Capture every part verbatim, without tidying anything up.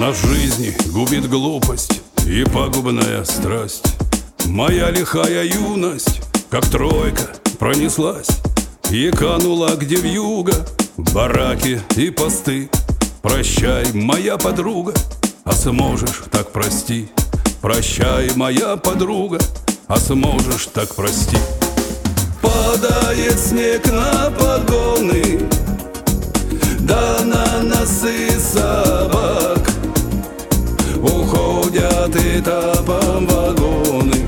На жизни губит глупость и пагубная страсть. Моя лихая юность, как тройка, пронеслась и канула где вьюга, бараки и посты. Прощай, моя подруга, а сможешь так прости. Прощай, моя подруга, а сможешь так прости. Падает снег на погоны, да на носы собак. Уходят этапом вагоны,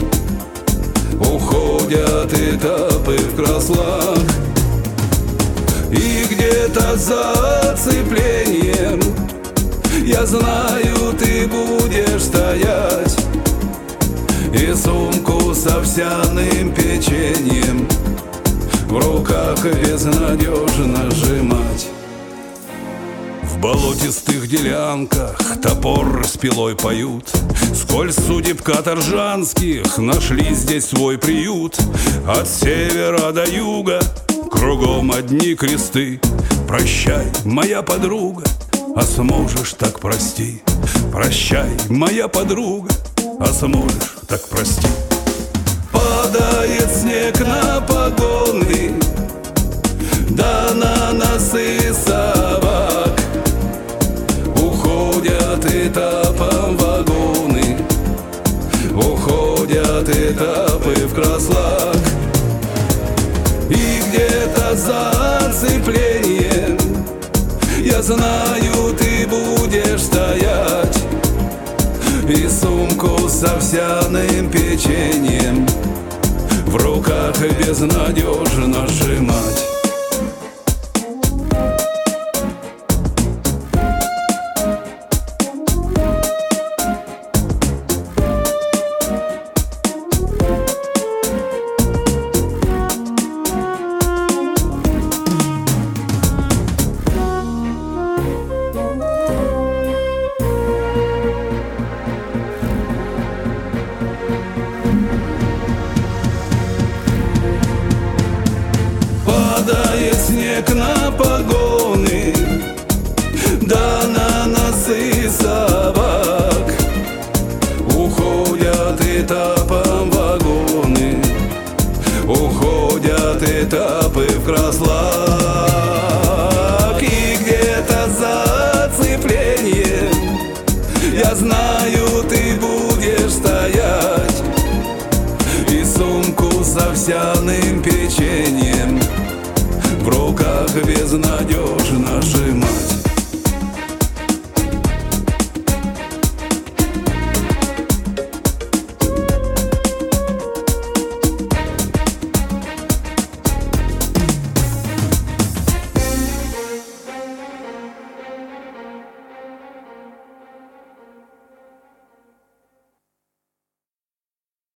уходят этапы в краслах. И где-то за оцеплением, я знаю, ты будешь стоять и сумку с овсяным печеньем в руках безнадежно сжимать. В болотистых делянках топор с пилой поют, сколь судеб каторжанских нашли здесь свой приют. От севера до юга кругом одни кресты. Прощай, моя подруга, а сможешь так прости. Прощай, моя подруга, а сможешь так прости. Падает снег на погоны, да на носы собак. Уходят этапом вагоны, уходят этапы в краслах. И где-то за оцеплением, я знаю, ты будешь стоять и сумку с овсяным печеньем в руках безнадежно сжимать. Падает снег на погоны, да на носы собак. Уходят этапом вагоны, уходят этапы в краслах. И где-то за оцеплением, я знаю, ты будешь стоять и сумку с овсяным печеньем в руках безнадежно сжимать.